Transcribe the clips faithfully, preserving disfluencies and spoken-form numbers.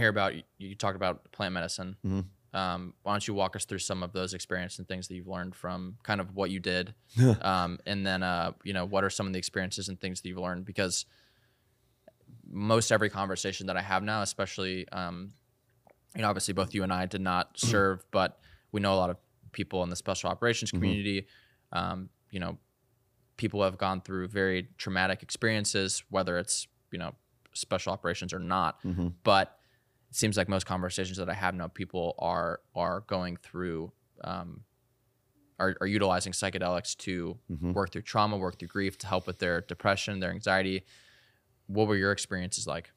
hear about, you, you talked about plant medicine. Mm-hmm. Um, why don't you walk us through some of those experiences and things that you've learned from kind of what you did? um, and then, uh, you know, what are some of the experiences and things that you've learned? Because most every conversation that I have now, especially, um, you know, obviously both you and I did not serve, but we know a lot of people in the special operations community. Mm-hmm. Um, you know, people have gone through very traumatic experiences, whether it's, you know, special operations or not. Mm-hmm. But it seems like most conversations that I have now, people are are going through, um, are, are utilizing psychedelics to mm-hmm. work through trauma, work through grief, to help with their depression, their anxiety. What were your experiences like?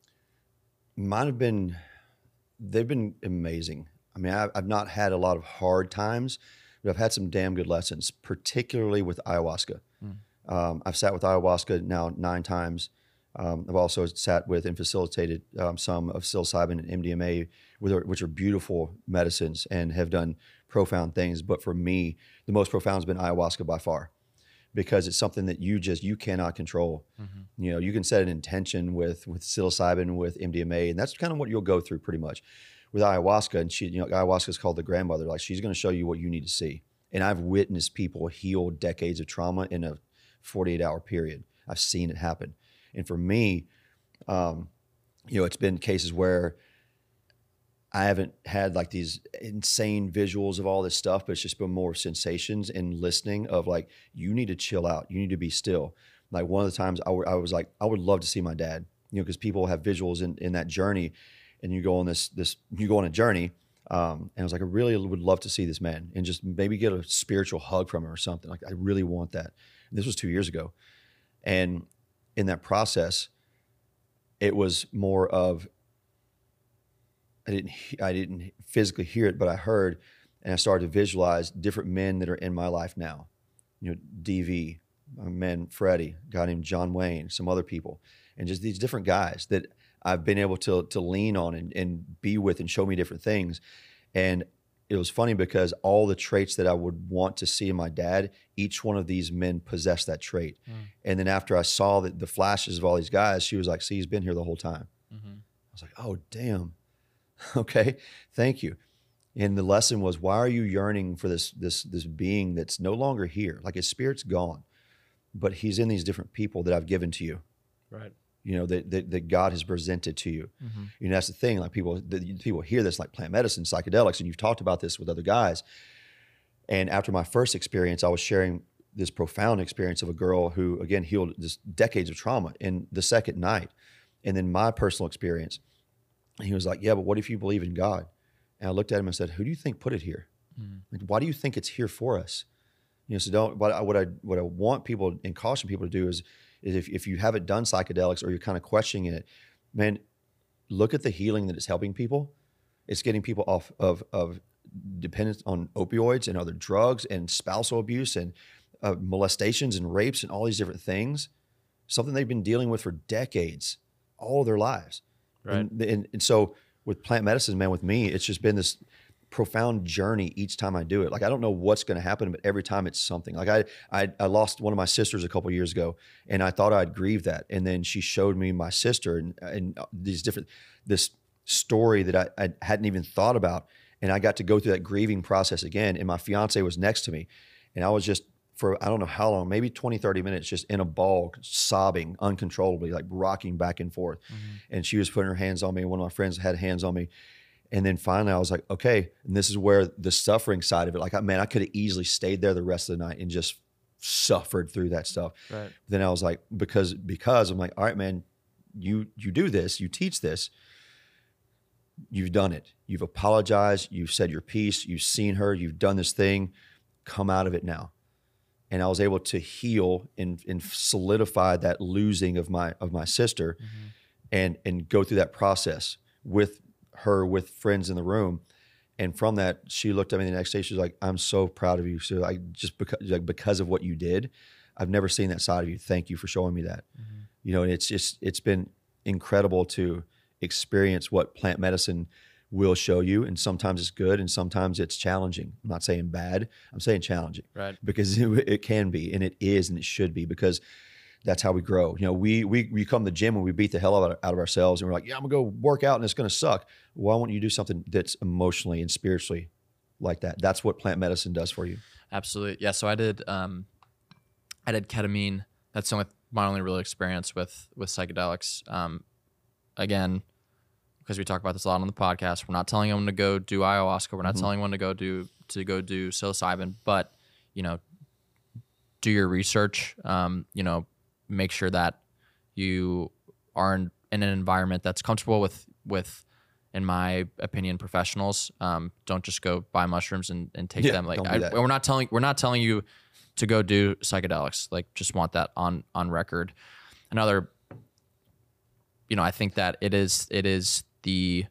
Mine have been, they've been amazing. I mean, I, I've not had a lot of hard times, but I've had some damn good lessons, particularly with ayahuasca. Mm. Um, I've sat with ayahuasca now nine times. Um, I've also sat with and facilitated um, some of psilocybin and M D M A, which are beautiful medicines and have done profound things. But for me, the most profound has been ayahuasca by far, because it's something that you just, you cannot control. Mm-hmm. You know, you can set an intention with, with psilocybin, with M D M A, and that's kind of what you'll go through pretty much with ayahuasca. And she, you know, ayahuasca is called the grandmother. Like, she's going to show you what you need to see. And I've witnessed people heal decades of trauma in a forty-eight hour period. I've seen it happen. And for me, um, you know, it's been cases where I haven't had like these insane visuals of all this stuff, but it's just been more sensations and listening of like, you need to chill out. You need to be still. Like, one of the times I, w- I was like, I would love to see my dad, you know, because people have visuals in, in that journey, and you go on this, this, you go on a journey. Um, and I was like, I really would love to see this man and just maybe get a spiritual hug from him or something. Like, I really want that. And this was two years ago. And in that process, it was more of, I didn't, I didn't physically hear it, but I heard, and I started to visualize different men that are in my life now. You know, D V, my man Freddie, a guy named John Wayne, some other people, and just these different guys that I've been able to to lean on and, and be with and show me different things. And it was funny because all the traits that I would want to see in my dad, each one of these men possessed that trait. Mm. And then after I saw that the flashes of all these guys, she was like, see, he's been here the whole time. Mm-hmm. I was like, oh, damn. Okay, thank you. And the lesson was, why are you yearning for this this this being that's no longer here? Like, his spirit's gone, but he's in these different people that I've given to you. Right. You know, that, that that God has presented to you. Mm-hmm. You know, that's the thing. Like, people the, people hear this, like plant medicine, psychedelics, and you've talked about this with other guys. And after my first experience, I was sharing this profound experience of a girl who, again, healed this decades of trauma in the second night. And then my personal experience. And he was like, yeah, but what if you believe in God? And I looked at him and said, who do you think put it here? Mm. Like, why do you think it's here for us? You know, so don't, what I, what I, what I want people and caution people to do is, is if, if you haven't done psychedelics or you're kind of questioning it, man, look at the healing that it's helping people. It's getting people off of, of dependence on opioids and other drugs and spousal abuse and uh, molestations and rapes and all these different things, something they've been dealing with for decades, all of their lives. Right. And, and, and so with plant medicine, man, with me, it's just been this profound journey each time I do it. Like, I don't know what's going to happen, but every time it's something. Like, I, I, I lost one of my sisters a couple of years ago, and I thought I'd grieve that. And then she showed me my sister and, and these different, this story that I, I hadn't even thought about. And I got to go through that grieving process again. And my fiance was next to me, and I was just, for I don't know how long, maybe twenty, thirty minutes, just in a ball, sobbing uncontrollably, like rocking back and forth. Mm-hmm. And she was putting her hands on me. One of my friends had hands on me. And then finally I was like, okay. And this is where the suffering side of it, like, man, I could have easily stayed there the rest of the night and just suffered through that stuff. Right. Then I was like, because, because I'm like, all right, man, you, you do this, you teach this, you've done it. You've apologized. You've said your piece. You've seen her. You've done this thing. Come out of it now. And I was able to heal and, and solidify that losing of my of my sister, mm-hmm. and and go through that process with her, with friends in the room. And from that, she looked at me the next day. She was like, "I'm so proud of you. So I just because like because of what you did, I've never seen that side of you. Thank you for showing me that." Mm-hmm. You know, and it's just it's been incredible to experience what plant medicine will show you. And sometimes it's good and sometimes it's challenging. I'm not saying bad, I'm saying challenging. Right. Because it, it can be, and it is, and it should be, because that's how we grow. You know, we we we come to the gym and we beat the hell out of, out of ourselves, and we're like, yeah, I'm gonna go work out and it's gonna suck. Why won't you do something that's emotionally and spiritually like that? That's what plant medicine does for you. Absolutely. Yeah. So I did um, I did ketamine. That's the only, my only real experience with with psychedelics. Um, again, because we talk about this a lot on the podcast, we're not telling anyone to go do ayahuasca. We're not mm-hmm. telling anyone to go do to go do psilocybin. But you know, do your research. Um, you know, make sure that you are in, in an environment that's comfortable with with. in my opinion, professionals. Um, don't just go buy mushrooms and, and take yeah, them. Like I, we're not telling we're not telling you to go do psychedelics. Like just want that on on record. Another, you know, I think that it is it is the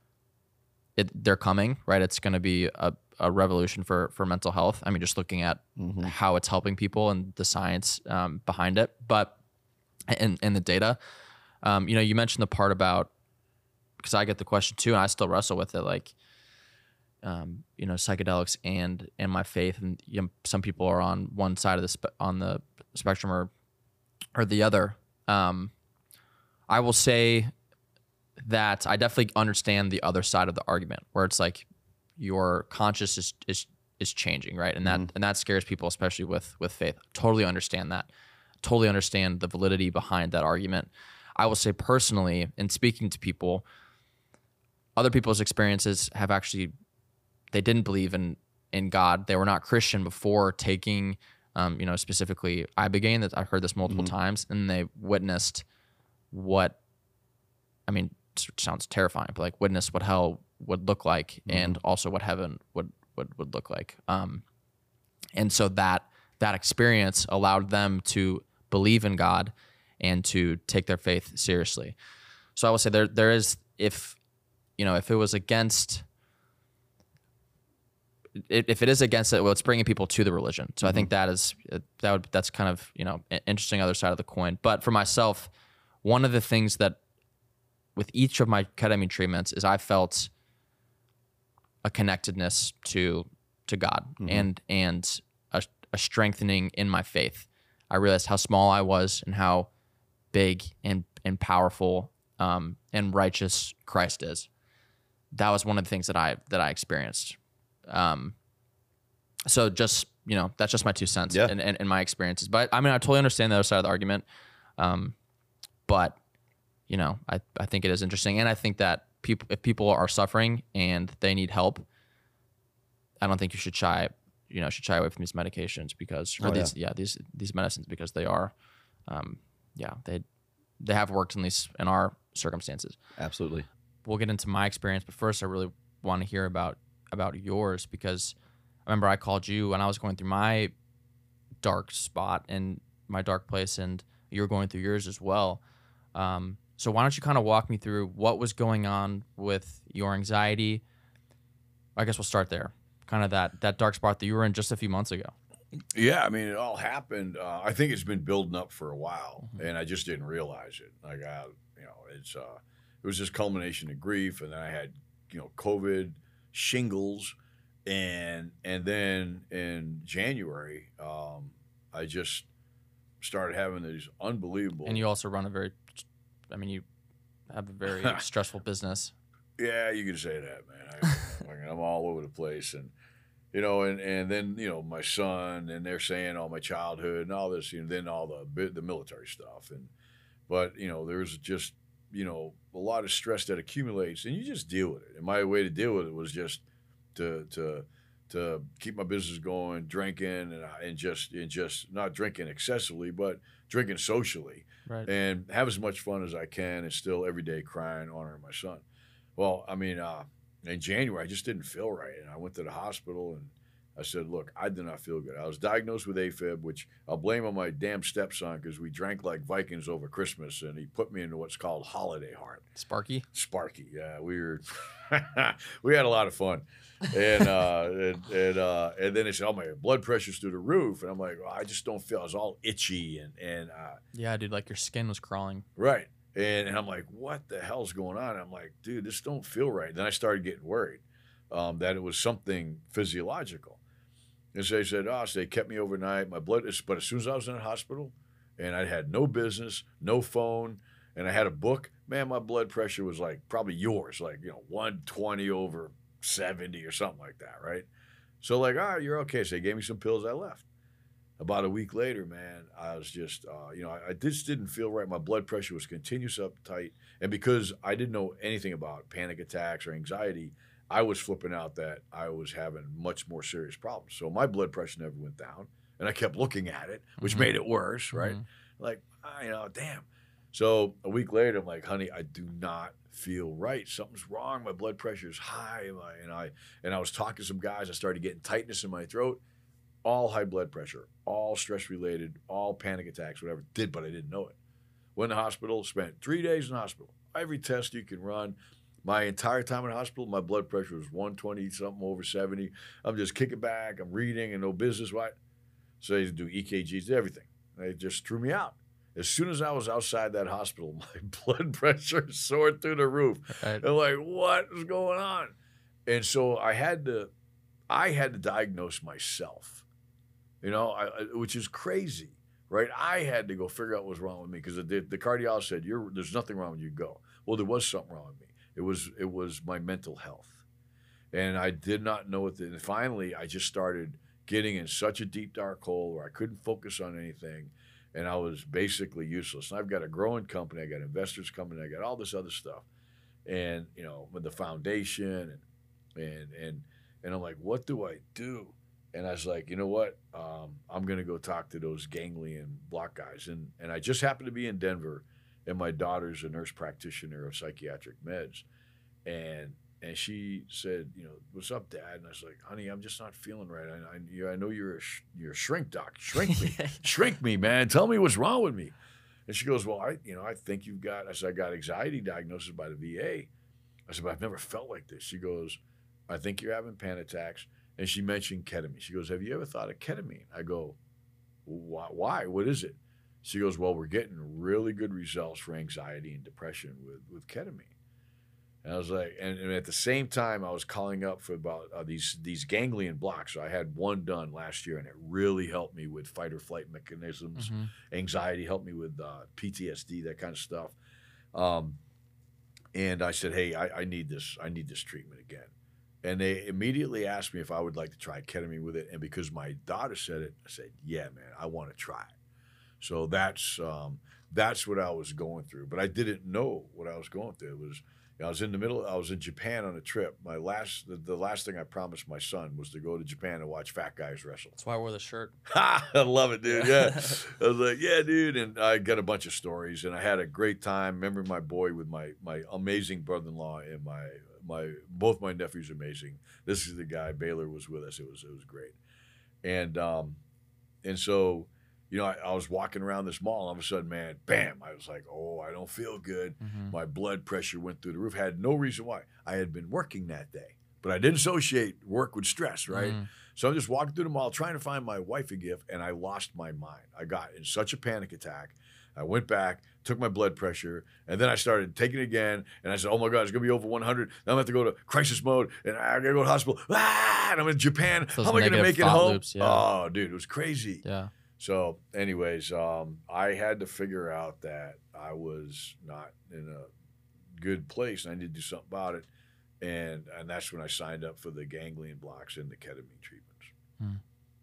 it they're coming, right? It's going to be a, a revolution for for mental health. I mean, just looking at mm-hmm. how it's helping people and the science um, behind it, but and and the data. Um, you know, you mentioned the part about, because I get the question too, and I still wrestle with it, like, um, you know, psychedelics and and my faith, and you know, some people are on one side of the spe- on the spectrum or or the other. Um, I will say that I definitely understand the other side of the argument, where it's like your conscious is is is changing, right, and that mm-hmm. and that scares people, especially with with faith. Totally understand that. Totally understand the validity behind that argument. I will say personally, in speaking to people, other people's experiences have actually, they didn't believe in, in God. They were not Christian before taking, um, you know, specifically Ibogaine. That I've heard this multiple mm-hmm. times, and they witnessed what, I mean, it sounds terrifying, but like witnessed what hell would look like, mm-hmm. and also what heaven would would, would look like. Um, and so that that experience allowed them to believe in God and to take their faith seriously. So I will say there there is, if you know, if it was against, if it is against it, well, it's bringing people to the religion. So mm-hmm. I think that is, that would, that's kind of, you know, an interesting other side of the coin. But for myself, one of the things that with each of my ketamine treatments is I felt a connectedness to, to God mm-hmm. and, and a, a strengthening in my faith. I realized how small I was and how big and, and powerful um, and righteous Christ is. That was one of the things that I that I experienced. Um, so just, you know, that's just my two cents yeah. in, in, in my experiences. But I mean, I totally understand the other side of the argument. Um, but, you know, I, I think it is interesting. And I think that people, if people are suffering and they need help, I don't think you should shy, you know, should shy away from these medications because, or oh, these, yeah. yeah, these, these medicines, because they are, um, yeah, they, they have worked in these, in our circumstances. Absolutely. We'll get into my experience, but first I really want to hear about, about yours, because I remember I called you when I was going through my dark spot and my dark place, and you were going through yours as well. Um, so why don't you kind of walk me through what was going on with your anxiety? I guess we'll start there. Kind of that, that dark spot that you were in just a few months ago. Yeah, I mean, it all happened. Uh, I think it's been building up for a while, mm-hmm. and I just didn't realize it. Like, I, you know, it's uh, it was this culmination of grief, and then I had, you know, COVID, shingles, and and then in January, um, I just started having these unbelievable. And you also run a very, I mean, you have a very stressful business. Yeah, you could say that, man. I, I'm all over the place, and. You know, and, and then, you know, my son, and they're saying all my childhood and all this, you know, then all the the military stuff. And, but, you know, there's just, you know, a lot of stress that accumulates, and you just deal with it. And my way to deal with it was just to, to, to keep my business going, drinking, and, and just, and just not drinking excessively, but drinking socially, right. And have as much fun as I can, and still every day crying, honoring my son. Well, I mean, uh, in January, I just didn't feel right, and I went to the hospital, and I said, look, I did not feel good. I was diagnosed with AFib, which I'll blame on my damn stepson, because we drank like Vikings over Christmas, and he put me into what's called holiday heart. Sparky? Sparky, yeah. We were we had a lot of fun. And uh, and and, uh, and then they said, oh, my blood pressure's through the roof. And I'm like, well, I just don't feel, I was all itchy. And, and uh, yeah, dude, like your skin was crawling. Right. And, and I'm like, what the hell's going on? I'm like, dude, this don't feel right. Then I started getting worried um, that it was something physiological. And so they said, oh, so they kept me overnight. My blood is, but as soon as I was in the hospital, and I had no business, no phone, and I had a book. Man, my blood pressure was like probably yours, like, you know, one twenty over seventy or something like that, right? So like, all right, you're okay. So they gave me some pills. I left. About a week later, man, I was just, uh, you know, I, I just didn't feel right. My blood pressure was continuous uptight. And because I didn't know anything about panic attacks or anxiety, I was flipping out that I was having much more serious problems. So my blood pressure never went down. And I kept looking at it, which Mm-hmm. made it worse, right? Mm-hmm. Like, ah, you know, damn. So a week later, I'm like, honey, I do not feel right. Something's wrong. My blood pressure is high. And I, and I was talking to some guys. I started getting tightness in my throat. All high blood pressure, all stress related, all panic attacks, whatever. Did, but I didn't know it. Went to the hospital, spent three days in the hospital. Every test you can run. My entire time in the hospital, my blood pressure was one twenty something over seventy. I'm just kicking back. I'm reading and no business. What? So they do E K Gs, everything. They just threw me out. As soon as I was outside that hospital, my blood pressure soared through the roof. Right. I'm like, what is going on? And so I had to, I had to diagnose myself. You know, I, I, which is crazy, right? I had to go figure out what was wrong with me because the, the cardiologist said, "You're there's nothing wrong with you. Go." Well, there was something wrong with me. It was it was my mental health, and I did not know what. The, and finally, I just started getting in such a deep dark hole where I couldn't focus on anything, and I was basically useless. And I've got a growing company. I got investors coming. I got all this other stuff, and you know, with the foundation, and and and and I'm like, what do I do? And I was like, you know what? Um, I'm going to go talk to those ganglion block guys. And and I just happened to be in Denver, and my daughter's a nurse practitioner of psychiatric meds. And and she said, you know, what's up, Dad? And I was like, honey, I'm just not feeling right. I, I, you, I know you're a, sh- you're a shrink doc. Shrink me. Shrink me, man. Tell me what's wrong with me. And she goes, well, I, you know, I think you've got, I said, I got anxiety diagnosis by the V A. I said, but I've never felt like this. She goes, I think you're having panic attacks. And she mentioned ketamine. She goes, have you ever thought of ketamine? I go, why? Why? What is it? She goes, well, we're getting really good results for anxiety and depression with, with ketamine. And I was like, and, and at the same time, I was calling up for about uh, these these ganglion blocks. So I had one done last year, and it really helped me with fight or flight mechanisms. Mm-hmm. Anxiety helped me with uh, P T S D, that kind of stuff. Um, and I said, hey, I, I need this. I need this treatment again. And they immediately asked me if I would like to try ketamine with it. And because my daughter said it, I said, yeah, man, I want to try it. So that's um, that's what I was going through. But I didn't know what I was going through. It was, you know, I was in the middle, I was in Japan on a trip. My last, the, the last thing I promised my son was to go to Japan and watch fat guys wrestle. That's why I wore the shirt. Ha! I love it, dude. Yeah. I was like, yeah, dude. And I got a bunch of stories, and I had a great time. Remember my boy with my my amazing brother-in-law and my my both my nephews are amazing. This is the guy, Baylor was with us. It was it was great. And um and so, you know, I, I was walking around this mall, and all of a sudden, man, bam, I was like, oh, I don't feel good. Mm-hmm. My blood pressure went through the roof. Had no reason why. I had been working that day, but I didn't associate work with stress, right? Mm-hmm. So I'm just walking through the mall trying to find my wife a gift, and I lost my mind. I got in such a panic attack. I went back, took my blood pressure, and then I started taking it again. And I said, oh my God, it's going to be over one hundred. Now I'm going to have to go to crisis mode, and I got to go to the hospital. Ah, and I'm in Japan. Those How am I going to negative make it thought home? loops, yeah. Oh, dude, it was crazy. Yeah. So anyways, um, I had to figure out that I was not in a good place, and I needed to do something about it. And and that's when I signed up for the ganglion blocks and the ketamine treatments. Hmm.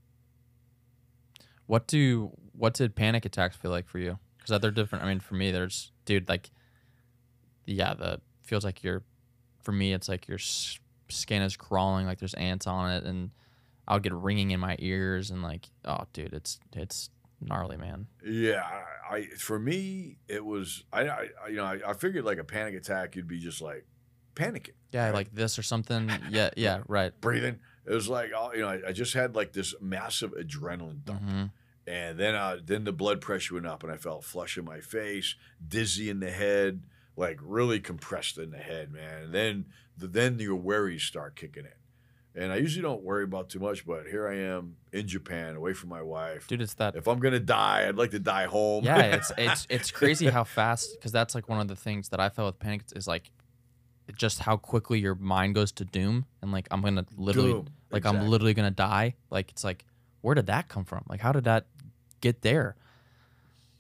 What do what did panic attacks feel like for you? Because they're different. I mean, for me, there's dude like, yeah, the feels like you're. For me, it's like your s- skin is crawling, like there's ants on it, and I would get ringing in my ears, and like, oh, dude, it's it's gnarly, man. Yeah, I, I for me it was I, I you know I, I figured like a panic attack you'd be just like panicking. Yeah, right? like this or something. Yeah, yeah, right. Breathing. It was like oh, you know I, I just had like this massive adrenaline dump. Mm-hmm. And then uh, then the blood pressure went up, and I felt flush in my face, dizzy in the head, like really compressed in the head, man. And then the, then your worries start kicking in. And I usually don't worry about too much, but here I am in Japan, away from my wife. Dude, it's that. If I'm gonna die, I'd like to die home. Yeah, it's it's it's crazy how fast, because that's like one of the things that I felt with panic is like just how quickly your mind goes to doom, and like I'm gonna literally Doom, like exactly. I'm literally gonna die. Like it's like, where did that come from? Like how did that get there?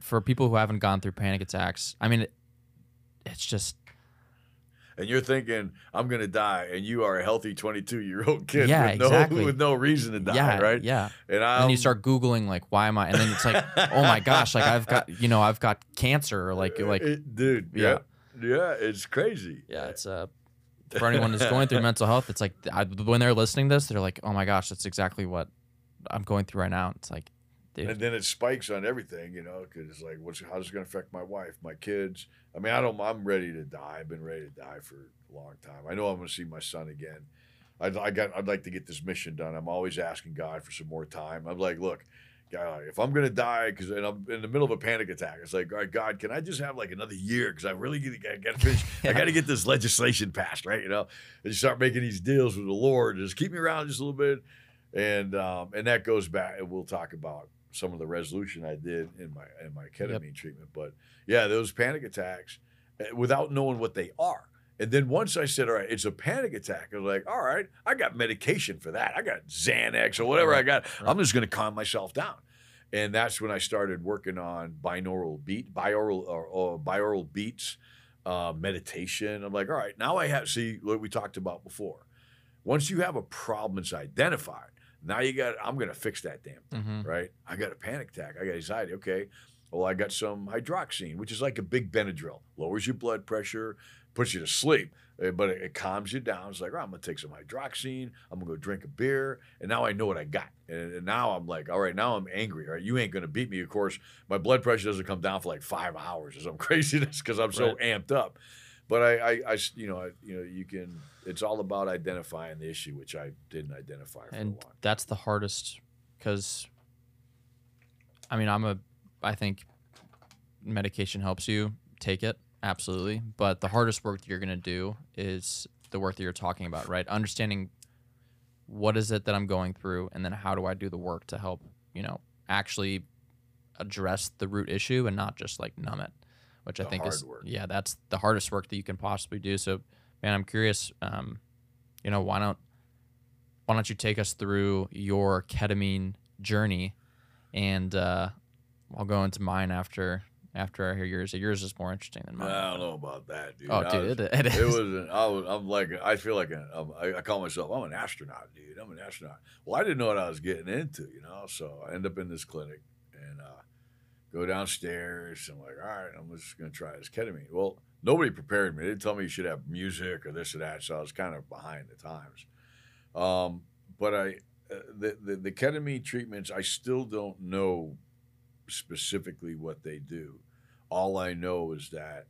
for people who haven't gone through panic attacks, I mean, it, it's just. And you're thinking, I'm going to die, and you are a healthy twenty-two-year-old kid Yeah, with, no, exactly. with no reason to die, Yeah, right? yeah. And, And then you I'm- start Googling, like, why am I? And then it's like, oh my gosh, like I've got, you know, I've got cancer, or like, like, It- dude, Yeah. yeah. Yeah, it's crazy. yeah, it's uh, for anyone who's going through mental health, it's like I, when they're listening to this, they're like, oh my gosh, that's exactly what I'm going through right now. It's like, dude, And then it spikes on everything, you know, because it's like, what's how's it going to affect my wife, my kids? I mean, I don't. I'm ready to die. I've been ready to die for a long time. I know I'm going to see my son again. I'd, I got. I'd like to get this mission done. I'm always asking God for some more time. I'm like, look, God, if I'm going to die, because I'm in the middle of a panic attack, it's like, all right, God, can I just have like another year? Because I really got to finish. Yeah. I got to get this legislation passed, right? You know, and you start making these deals with the Lord. Just keep me around just a little bit, and um, and that goes back. And we'll talk about some of the resolution I did in my in my ketamine Yep. treatment. But yeah, those panic attacks, uh, without knowing what they are. And then once I said, all right, it's a panic attack, I was like, all right, I got medication for that. I got Xanax or whatever I got. Right. I'm just going to calm myself down. And that's when I started working on binaural beat, binaural or, or binaural beats, uh, meditation. I'm like, all right, now I have, see what we talked about before. Once you have a problem that's identified, now you got, I'm going to fix that damn thing, Mhm. right? I got a panic attack. I got anxiety. Okay. Well, I got some hydroxine, which is like a big Benadryl, lowers your blood pressure, puts you to sleep, uh, but it, it calms you down. It's like, oh, I'm going to take some hydroxine. I'm going to go drink a beer. And now I know what I got. And, and now I'm like, all right, now I'm angry. All right, you ain't going to beat me. Of course, my blood pressure doesn't come down for like five hours or some craziness because I'm so Right. amped up. But I, I, I s- you know, I, you know, you can. It's all about identifying the issue, which I didn't identify for and a while. that's the hardest because, I mean, I'm a, I think medication helps you take it, absolutely, but the hardest work that you're gonna do is the work that you're talking about, right? Understanding what is it that I'm going through, and then how do I do the work to help, you know, actually address the root issue and not just like numb it, which I The think hard is work. yeah, that's the hardest work that you can possibly do. So, man, I'm curious, um, you know, why don't why don't you take us through your ketamine journey, and uh, I'll go into mine after after I hear yours. Yours is more interesting than mine. I don't know about that, dude. Oh, I dude, was- it, it is. It wasn't. I was. I'm like. I feel like. A, I'm, I, I call myself. I'm an astronaut, dude. I'm an astronaut. Well, I didn't know what I was getting into, you know. So I end up in this clinic and uh, go downstairs. I'm like, all right, I'm just gonna try this ketamine. Well, nobody prepared me. They didn't tell me you should have music or this or that. So I was kind of behind the times. Um, but I, uh, the, the the ketamine treatments, I still don't know specifically what they do. All I know is that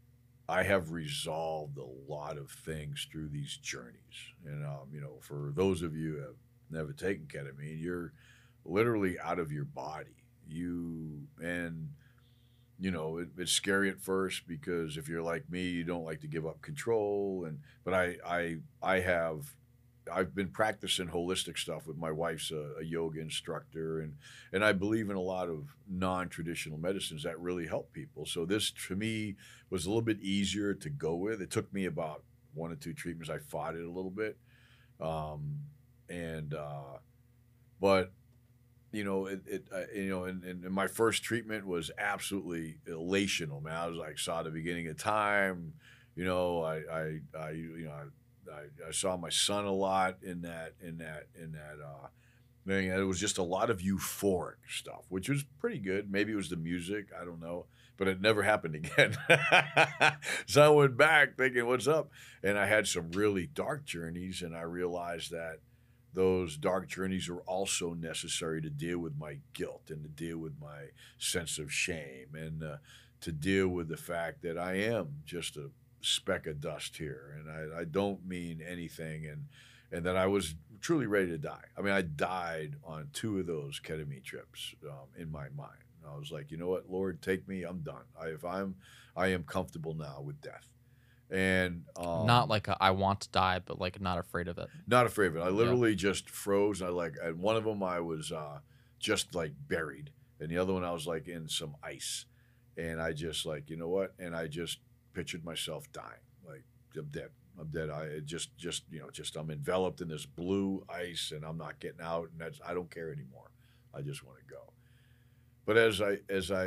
I have resolved a lot of things through these journeys. And, um, you know, for those of you who have never taken ketamine, you're literally out of your body. You, and, you know, it, it's scary at first because if you're like me, you don't like to give up control. And, but I, I, I have, I've been practicing holistic stuff with my wife's a, a yoga instructor, and and I believe in a lot of non-traditional medicines that really help people. So this, to me, was a little bit easier to go with. It took me about one or two treatments. I fought it a little bit, um, and uh, but you know, it, it uh, you know, and, and my first treatment was absolutely elational, man. I was like, saw the beginning of time. You know, I, I, I you know. I, I, I saw my son a lot in that in that in that uh thing. It was just a lot of euphoric stuff, which was pretty good. Maybe it was the music, I don't know, but it never happened again. So I went back thinking, what's up? And I had some really dark journeys, and I realized that those dark journeys were also necessary to deal with my guilt and to deal with my sense of shame and uh, to deal with the fact that I am just a speck of dust here, and I, I don't mean anything, and and that I was truly ready to die. I mean, I died on two of those ketamine trips um, in my mind. I was like, you know what, Lord, take me. I'm done. I, if I'm, I am comfortable now with death, and um, Not like a, I want to die, but like not afraid of it. not afraid of it. I literally just froze. I like, and one of them I was uh, just like buried, and the other one I was like in some ice, and I just like, you know what, and I just pictured myself dying, like I'm dead. I'm dead. I it just, just you know, just I'm enveloped in this blue ice, and I'm not getting out, and that's I don't care anymore. I just want to go. But as I as I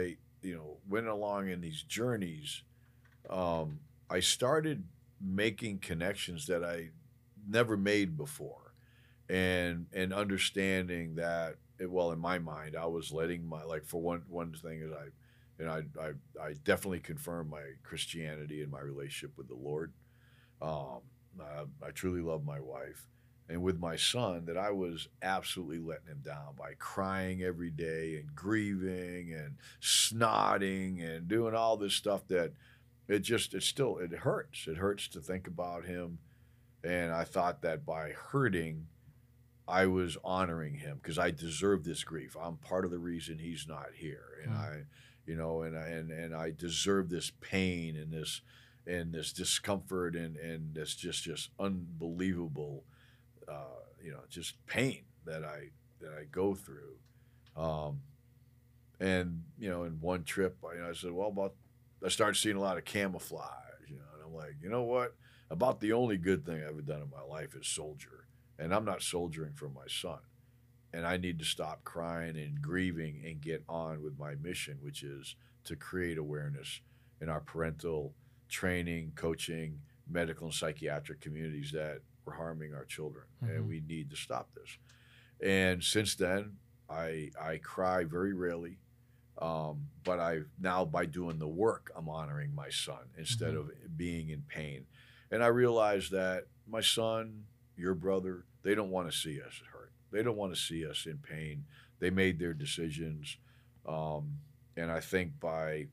you know, went along in these journeys, um, I started making connections that I never made before, and and understanding that, it, well, in my mind, I was letting my, like, for one one thing is I, and I I, I definitely confirmed my Christianity and my relationship with the Lord. Um, I, I truly love my wife. And with my son, that I was absolutely letting him down by crying every day and grieving and snotting and doing all this stuff that it just, it still, it hurts. It hurts to think about him. And I thought that by hurting, I was honoring him because I deserve this grief. I'm part of the reason he's not here. And mm. I, you know, and, and, and I deserve this pain and this, and this discomfort and, and this just, just unbelievable, uh, you know, just pain that I, that I go through. Um, and, you know, in one trip, I, you know, I said, well, about, I started seeing a lot of camouflage, you know, and I'm like, you know what, about the only good thing I've ever done in my life is soldier. And I'm not soldiering for my son. And I need to stop crying and grieving and get on with my mission, which is to create awareness in our parental training, coaching, medical and psychiatric communities that we're harming our children, mm-hmm. and we need to stop this. And since then, I I cry very rarely, um, but I now, by doing the work, I'm honoring my son instead mm-hmm. of being in pain. And I realize that my son, your brother, they don't want to see us hurt. They don't want to see us in pain. They made their decisions, um, and I think by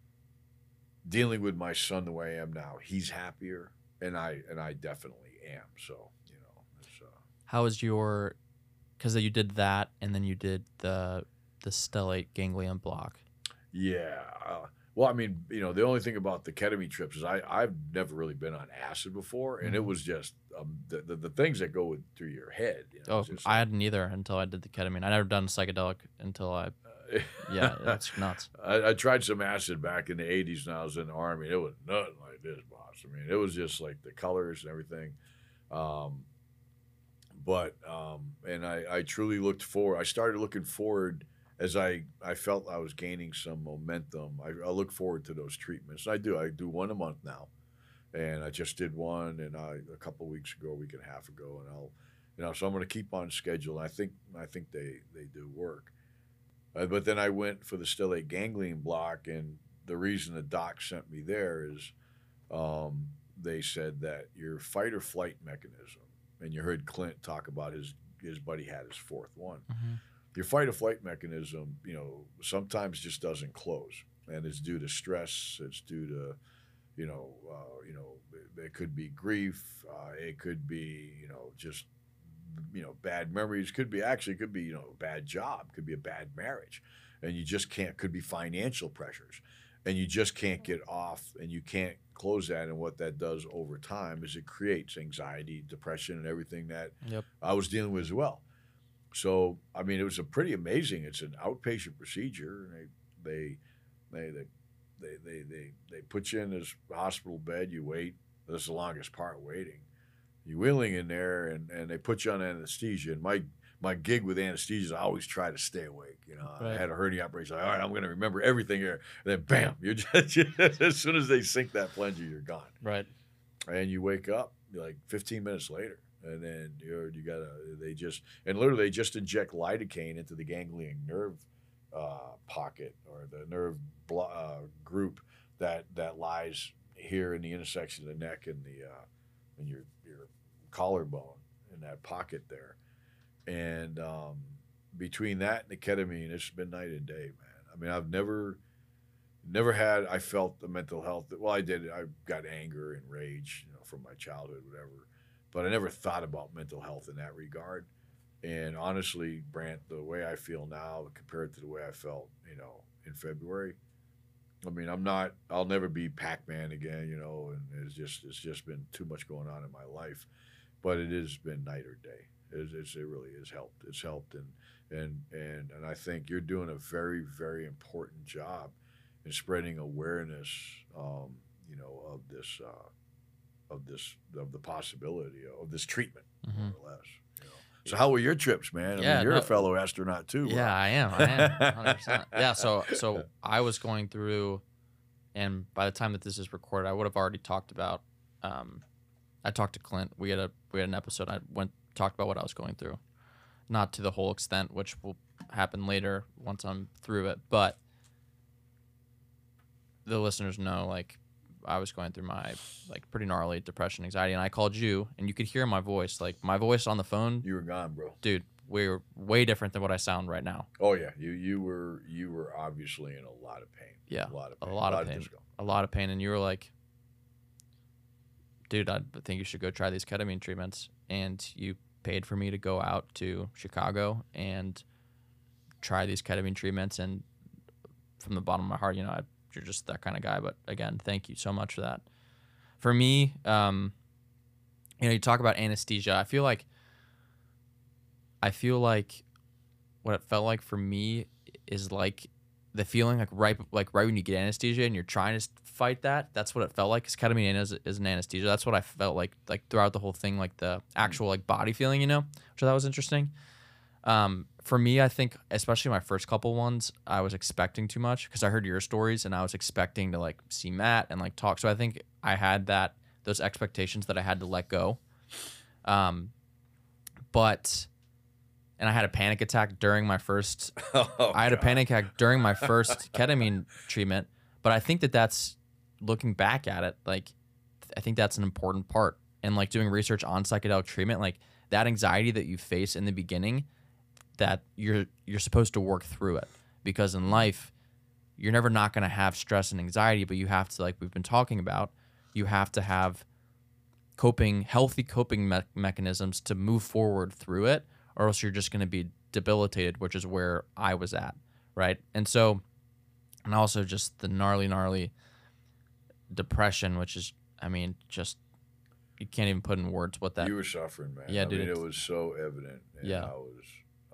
dealing with my son the way I am now, he's happier, and I and I definitely am. So, you know, it's, uh, how was your, because you did that and then you did the the stellate ganglion block. Yeah. Uh, well, I mean, you know, the only thing about the ketamine trips is I I've never really been on acid before, and mm-hmm. it was just um, the, the the things that go through your head. You know, oh, just, I hadn't either until I did the ketamine. I never done psychedelic until I. Yeah, that's nuts. I, I tried some acid back in the eighties when I was in the Army. It was nothing like this, boss. I mean, it was just like the colors and everything. Um, but, um, and I, I truly looked forward. I started looking forward as I, I felt I was gaining some momentum. I, I look forward to those treatments. I do. I do one a month now. And I just did one and I, a couple of weeks ago, a week and a half ago. And I'll, you know, so I'm going to keep on schedule. I think, I think they, they do work. Uh, but then I went for the stellate ganglion block, and the reason the doc sent me there is um, they said that your fight or flight mechanism, and you heard Clint talk about his his buddy had his fourth one. Mm-hmm. Your fight or flight mechanism, you know, sometimes just doesn't close, and it's due to stress. It's due to, you know, uh, you know, it, it could be grief. Uh, it could be, you know, just. you know, bad memories, could be actually, could be, you know, a bad job, could be a bad marriage, and you just can't, could be financial pressures, and you just can't get off, and you can't close that. And what that does over time is it creates anxiety, depression, and everything that yep. I was dealing with as well. So, I mean, it was a pretty amazing, it's an outpatient procedure. They, they, they, they, they, they, they, they put you in this hospital bed, you wait. That's the longest part, waiting. You wheeling in there, and, and they put you on anesthesia. And my my gig with anesthesia, I always try to stay awake. You know, right. I had a hernia operation. Like, all right, I'm going to remember everything here. And then, bam, you're just, as soon as they sink that plunger, you're gone. Right. And you wake up like fifteen minutes later, and then you're you gotta. They just and literally they just inject lidocaine into the ganglion nerve uh, pocket or the nerve blo- uh, group that that lies here in the intersection of the neck and the uh, and your your collarbone in that pocket there. And um, between that and the ketamine, it's been night and day, man. I mean, I've never, never had, I felt the mental health. Well, I did. I got anger and rage, you know, from my childhood, whatever. But I never thought about mental health in that regard. And honestly, Brant, the way I feel now compared to the way I felt, you know, in February, I mean, I'm not, I'll never be Pac-Man again, you know, and it's just, it's just been too much going on in my life. But it has been night or day. It's, it's, it really has helped. It's helped. And, and, and, and I think you're doing a very, very important job in spreading awareness, um, you know, of this, uh, of this, of the possibility of this treatment, mm-hmm. more or less. You know? So how were your trips, man? I Yeah, mean, you're no- a fellow astronaut too. bro. Yeah, I am. I am. one hundred percent. Yeah, so so I was going through, and by the time that this is recorded, I would have already talked about. Um, I talked to Clint. We had a we had an episode. I went talked about what I was going through, not to the whole extent, which will happen later once I'm through it. But the listeners know, like, I was going through my like pretty gnarly depression, anxiety, and I called you, and you could hear my voice, like my voice on the phone, You were gone, bro. dude. We were way different than what I sound right now. Oh yeah, you you were you were obviously in a lot of pain. Yeah, a lot of a pain. lot of pain. disco. A lot of pain, and you were like, dude, I think you should go try these ketamine treatments. And you paid for me to go out to Chicago and try these ketamine treatments. And from the bottom of my heart, you know, I, you're just that kind of guy. But again, thank you so much for that. For me, um, you know, you talk about anesthesia. I feel like, I feel like what it felt like for me is like the feeling like right like right when you get anesthesia and you're trying to fight that. That's what it felt like. Because ketamine is, is an anesthesia. That's what I felt like like throughout the whole thing, like the actual like body feeling, you know, which I thought was interesting. Um, for me, I think especially my first couple ones, I was expecting too much because I heard your stories and I was expecting to like see Matt and like talk. So I think I had that those expectations that I had to let go. Um, but. And I had a panic attack during my first. Oh, I had a God. panic attack during my first ketamine treatment, but I think that that's looking back at it. Like, I think that's an important part. And like doing research on psychedelic treatment, like that anxiety that you face in the beginning, that you're you're supposed to work through it because in life, you're never not going to have stress and anxiety, but you have to, like we've been talking about, you have to have coping, healthy coping me- mechanisms to move forward through it. Or else you're just going to be debilitated, which is where I was at, right? And so, and also just the gnarly, gnarly depression, which is, I mean, just, you can't even put in words what that. You were suffering, man. Yeah, I dude, mean, it it's- was so evident. And Yeah. I was,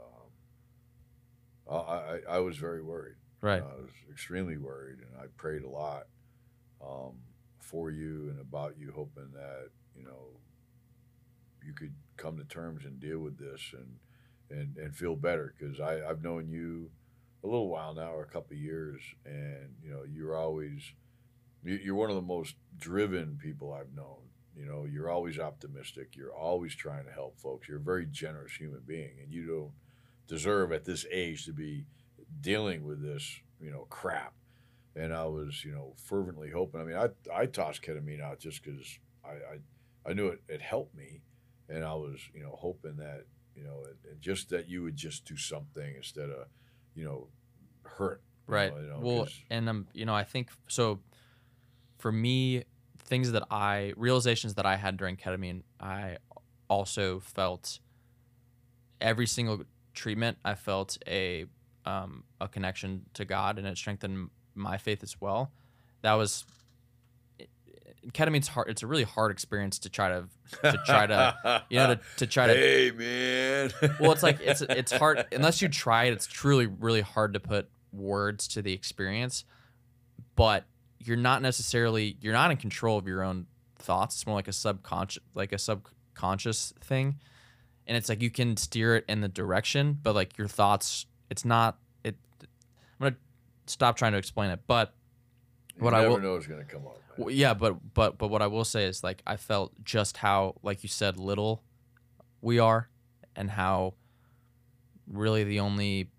um, I, I, I was very worried. Right. I was extremely worried, and I prayed a lot um, for you and about you, hoping that you know you could come to terms and deal with this and and, and feel better. Because I I've known you a little while now, or a couple of years, and you know you're always you- you're one of the most driven people I've known. You know, you're always optimistic. You're always trying to help folks. You're a very generous human being, and you don't deserve at this age to be dealing with this, you know, crap. And I was, you know, fervently hoping. I mean, I I tossed ketamine out just because I, I I knew it it helped me, and I was, you know, hoping that, you know, and, and just that you would just do something instead of, you know, hurt. you Right. know, you know, Well, 'cause- and um, you know, I think so. For me, things that I realizations that I had during ketamine, I also felt every single treatment. I felt a um, a connection to God, and it strengthened my faith as well. That was ketamine's hard. It's a really hard experience to try to to try to you know to, to try to. Hey man. Well, it's like it's it's hard unless you try it. It's truly really hard to put words to the experience, but you're not necessarily you're not in control of your own thoughts. It's more like a subconscious like a subconscious thing, and it's like you can steer it in the direction, but like your thoughts, it's not. It. I'm gonna stop trying to explain it, but You what I never will. know is going to come up. Man. Well, yeah, but but but what I will say is like I felt just how, like you said, little we are, and how really the only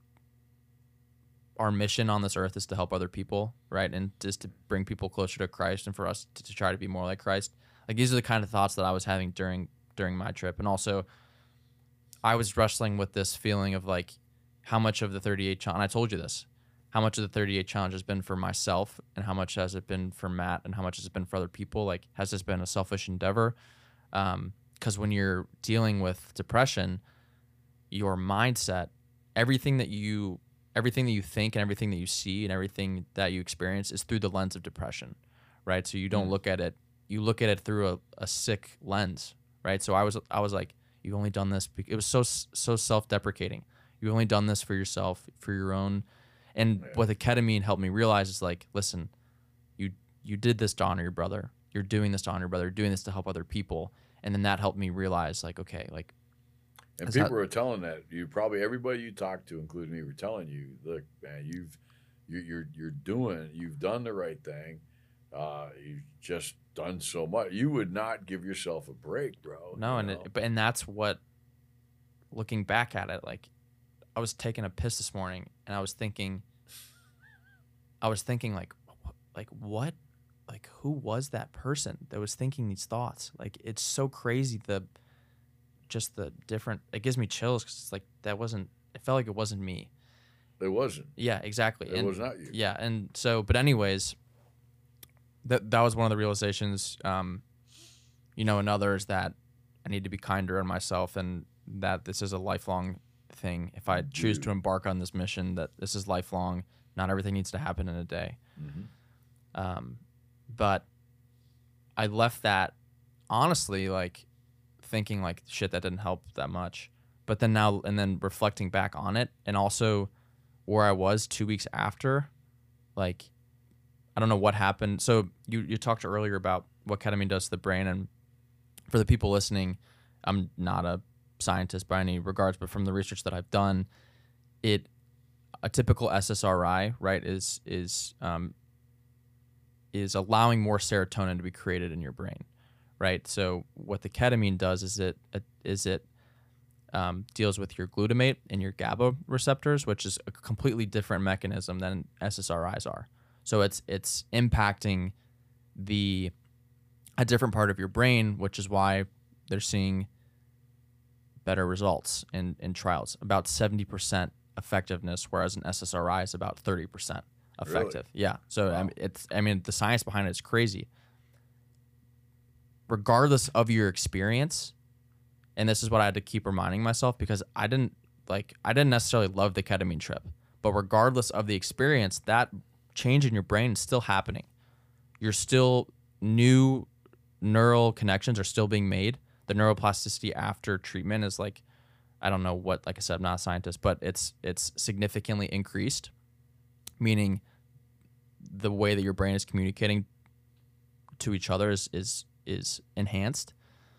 our mission on this earth is to help other people, right? And just to bring people closer to Christ, and for us to, to try to be more like Christ. Like these are the kind of thoughts that I was having during during my trip, and also I was wrestling with this feeling of like how much of the thirty-eight challenge. And I told you this. How much of the thirty-eight challenge has been for myself, and how much has it been for Matt, and how much has it been for other people? Like, has this been a selfish endeavor? Um, because when you're dealing with depression, your mindset, everything that you, everything that you think, and everything that you see, and everything that you experience is through the lens of depression, right? So you don't Mm. look at it, you look at it through a, a sick lens, right? So I was, I was like, you've only done this. It was so so self-deprecating. You've only done this for yourself, for your own. And Yeah. what the ketamine helped me realize is like, listen, you you did this to honor your brother. You're doing this to honor your brother. You're doing this to help other people. And then that helped me realize like, okay, like And Is people that- are telling that you probably everybody you talk to, including me, were telling you, look, man, you've you're you're, you're doing, you've done the right thing. Uh, you've just done so much. You would not give yourself a break, bro. No, you and know? it, but and that's what. Looking back at it, like, I was taking a piss this morning, and I was thinking. I was thinking like, wh- like what, like who was that person that was thinking these thoughts? Like, it's so crazy. The, just the different. It gives me chills because it's like that wasn't. It felt like it wasn't me. It wasn't. Yeah, exactly. It and, was not you. Yeah, and so, but anyways, that that was one of the realizations. Um, you know, another is that I need to be kinder on myself, and that this is a lifelong thing. If I choose Dude. to embark on this mission, that this is lifelong. Not everything needs to happen in a day. Mm-hmm. Um, but I left that honestly, like thinking like shit that didn't help that much. But then now and then reflecting back on it, and also where I was two weeks after, like I don't know what happened. So you you talked earlier about what ketamine does to the brain, and for the people listening, I'm not a scientist by any regards, but from the research that I've done, it a typical S S R I, right, is is um, is allowing more serotonin to be created in your brain, right? So what the ketamine does is it is it um, deals with your glutamate and your GABA receptors, which is a completely different mechanism than S S R Is are. So it's it's impacting the a different part of your brain, which is why they're seeing better results in, in trials. About seventy percent effectiveness, whereas an S S R I is about thirty percent effective. Really? Yeah. So Wow. I mean, it's I mean the science behind it is crazy. Regardless of your experience, and this is what I had to keep reminding myself, because I didn't like I didn't necessarily love the ketamine trip, but regardless of the experience, that change in your brain is still happening. You're still new neural connections are still being made. The neuroplasticity after treatment is like, I don't know what, like I said, I'm not a scientist, but it's it's significantly increased, meaning the way that your brain is communicating to each other is is, is enhanced.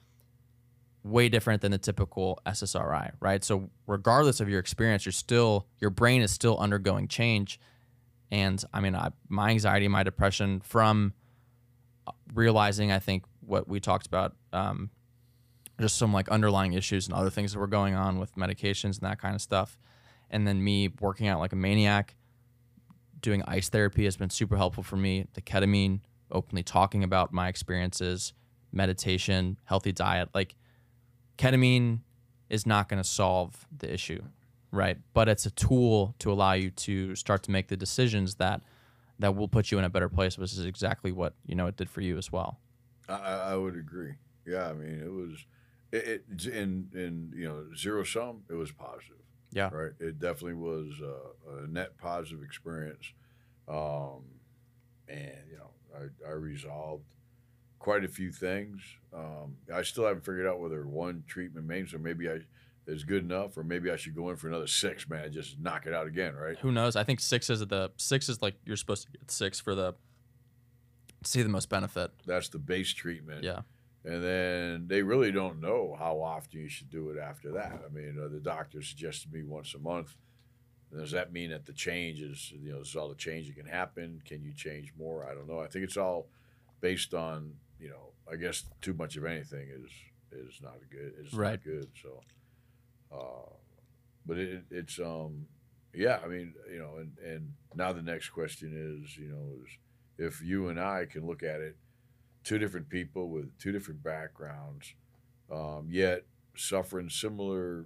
Way different than the typical S S R I, right? So regardless of your experience, you're still your brain is still undergoing change. And I mean, I, my anxiety, my depression from realizing, I think what we talked about, um, just some like underlying issues and other things that were going on with medications and that kind of stuff. And then me working out like a maniac, doing ice therapy has been super helpful for me. The ketamine, openly talking about my experiences, meditation, healthy diet. Like ketamine is not going to solve the issue, right? But it's a tool to allow you to start to make the decisions that that will put you in a better place, which is exactly what, you know, it did for you as well. I, I would agree. Yeah, I mean, it was, it, it in in you know zero sum, it was positive. Yeah. Right. It definitely was a, a net positive experience, um, and you know, I, I resolved quite a few things. Um, I still haven't figured out whether one treatment means, or maybe I is good enough, or maybe I should go in for another six. Man, just knock it out again, right? Who knows? I think six is the six is like you're supposed to get six for the to see the most benefit. That's the base treatment. Yeah. And then they really don't know how often you should do it after that. I mean, uh, the doctor suggested me once a month. Does that mean that the change is, you know, this is all the change that can happen? Can you change more? I don't know. I think it's all based on, you know, I guess too much of anything is is not good. Is Right. not good. So, uh, but it, it's um, yeah. I mean, you know, and and now the next question is, you know, is if you and I can look at it, two different people with two different backgrounds, um, yet suffering similar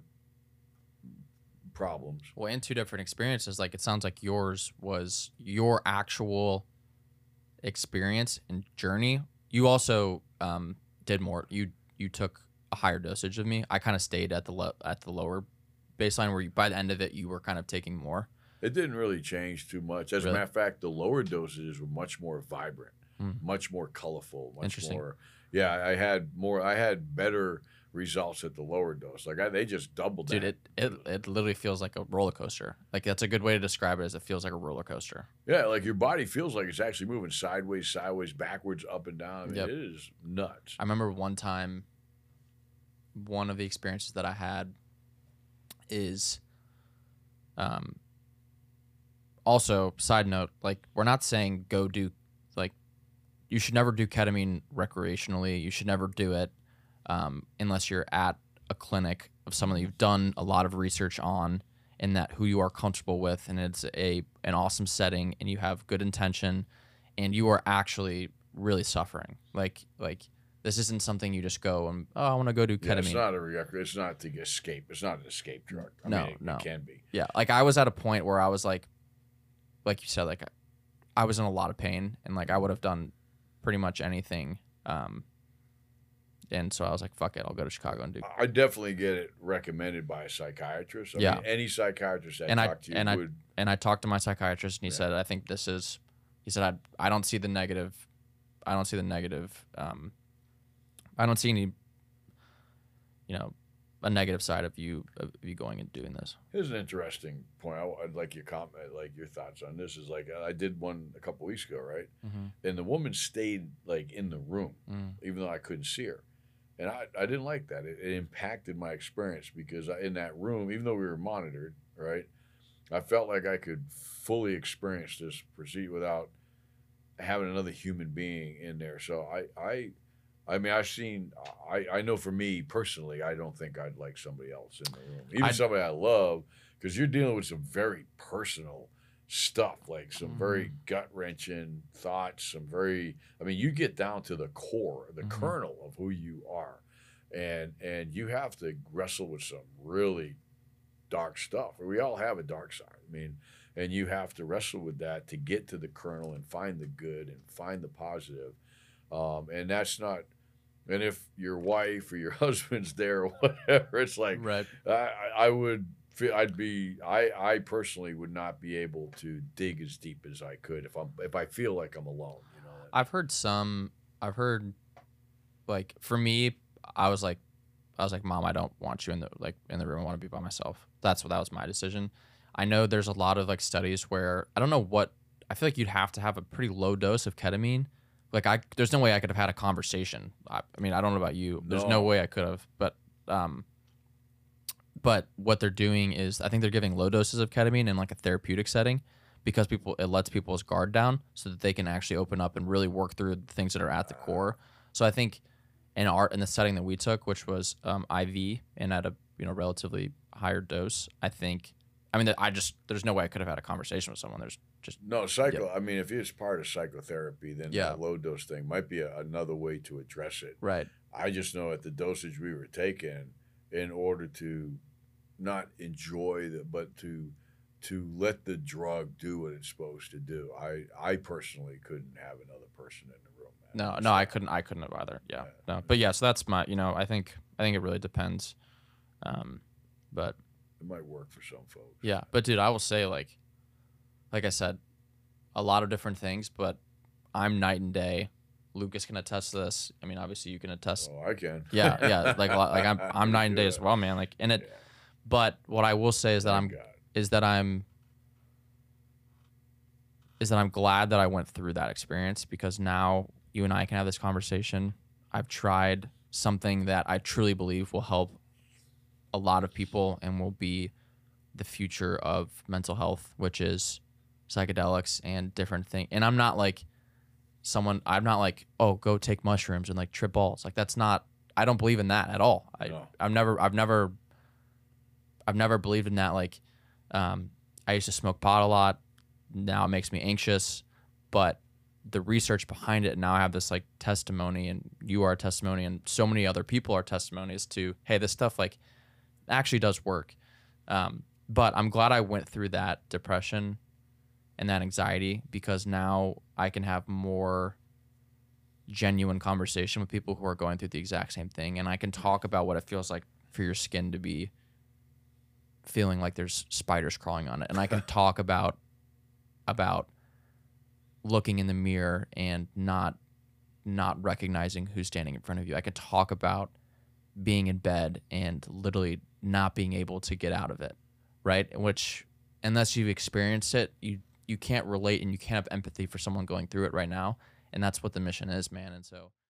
problems. Well, and two different experiences. Like it sounds like yours was your actual experience and journey. You also um, did more. You you took a higher dosage of me. I kind of stayed at the lo- at the lower baseline, where you, by the end of it, you were kind of taking more. It didn't really change too much. As Really? a matter of fact, the lower dosages were much more vibrant, Hmm. much more colorful, much Interesting. more. Yeah, I had more. I had better results at the lower dose. Like I, they just doubled Dude, that. it, it it literally feels like a roller coaster. Like that's a good way to describe it. As it feels like a roller coaster. Yeah, like your body feels like it's actually moving sideways, sideways, backwards, up and down. I mean, Yep. it is nuts. I remember one time, one of the experiences that I had, is um also, side note, like we're not saying go do like you should never do ketamine recreationally. You should never do it um, unless you're at a clinic of someone that you've done a lot of research on and that who you are comfortable with, and it's a an awesome setting, and you have good intention, and you are actually really suffering. Like like this isn't something you just go and oh I want to go do ketamine. Yeah, it's not a rec- it's not to escape. It's not an escape drug. I no, mean, it, no, it can be. Yeah, like I was at a point where I was like, like you said, like I was in a lot of pain, and like I would have done pretty much anything. Um, and so I was like, fuck it, I'll go to Chicago and do. I definitely get it recommended by a psychiatrist. I Yeah. mean, any psychiatrist that And I- talked to you and I- would. And I talked to my psychiatrist, and he Yeah. said, I think this is. He said, I I don't see the negative. I don't see the negative. Um, I don't see any. You know, a negative side of you of you going and doing this. Here's an interesting point. I, I'd like your comment, like your thoughts on this. Is like I did one a couple weeks ago, right? Mm-hmm. And the woman stayed like in the room, Mm. even though I couldn't see her. And I, I didn't like that. It, it impacted my experience because I, in that room, even though we were monitored, right, I felt like I could fully experience this procedure without having another human being in there. So I, I, I mean, I've seen. I, I know for me personally, I don't think I'd like somebody else in the room, even I'd- somebody I love, because you're dealing with some very personal stuff, like some Mhm. very gut wrenching thoughts, some very. I mean, you get down to the core, the Mhm. kernel of who you are, and and you have to wrestle with some really dark stuff. We all have a dark side. I mean, and you have to wrestle with that to get to the kernel and find the good and find the positive. Um, and that's not. And if your wife or your husband's there or whatever, it's like Right. I, I would feel I'd be I I personally would not be able to dig as deep as I could if I'm if I feel like I'm alone. You know. I've heard some. I've heard, like for me, I was like, I was like, Mom, I don't want you in the like in the room. I want to be by myself. That's what that was my decision. I know there's a lot of like studies where I don't know what I feel like you'd have to have a pretty low dose of ketamine. Like I, there's no way I could have had a conversation. I, I mean, I don't know about you. There's no, No. way I could have. But, um, but what they're doing is, I think they're giving low doses of ketamine in like a therapeutic setting, because people it lets people's guard down so that they can actually open up and really work through the things that are at the core. So I think in our in the setting that we took, which was um, I V and at a you know relatively higher dose, I think. I mean, I just there's no way I could have had a conversation with someone. There's just No, psycho. I mean, if it's part of psychotherapy, then Yeah. that low dose thing might be a, another way to address it. right. I just know at the dosage we were taking, in order to not enjoy the, but to to let the drug do what it's supposed to do. I I personally couldn't have another person in the room. Man. No, no, I couldn't. I couldn't have either. Yeah, no, but yeah. So that's my. You know, I think. I think it really depends. Um, but It might work for some folks. yeah, but dude, I will say like, like I said, a lot of different things. But I'm night and day. Lucas can attest to this. I mean, obviously you can attest. Oh, I can. Yeah, yeah. Like, a lot- like I'm, I'm night and day Yeah. as well, man. Like, and it. Yeah. But what I will say is that I'm, Thank God. is that I'm, is that I'm glad that I went through that experience, because now you and I can have this conversation. I've tried something that I truly believe will help a lot of people and will be the future of mental health, which is psychedelics and different things. And I'm not like someone, I'm not like, oh, go take mushrooms and like trip balls. Like that's not, I don't believe in that at all. I, No. I've never, I've never, I've never believed in that. Like, um, I used to smoke pot a lot. Now it makes me anxious, but the research behind it, now I have this like testimony, and you are a testimony, and so many other people are testimonies to, hey, this stuff like actually does work. Um, but I'm glad I went through that depression and that anxiety, because now I can have more genuine conversation with people who are going through the exact same thing, and I can talk about what it feels like for your skin to be feeling like there's spiders crawling on it, and I can talk about about looking in the mirror and not not recognizing who's standing in front of you. I can talk about being in bed and literally not being able to get out of it, right? Which, unless you've experienced it, you you can't relate, and you can't have empathy for someone going through it right now. And that's what the mission is, man. And so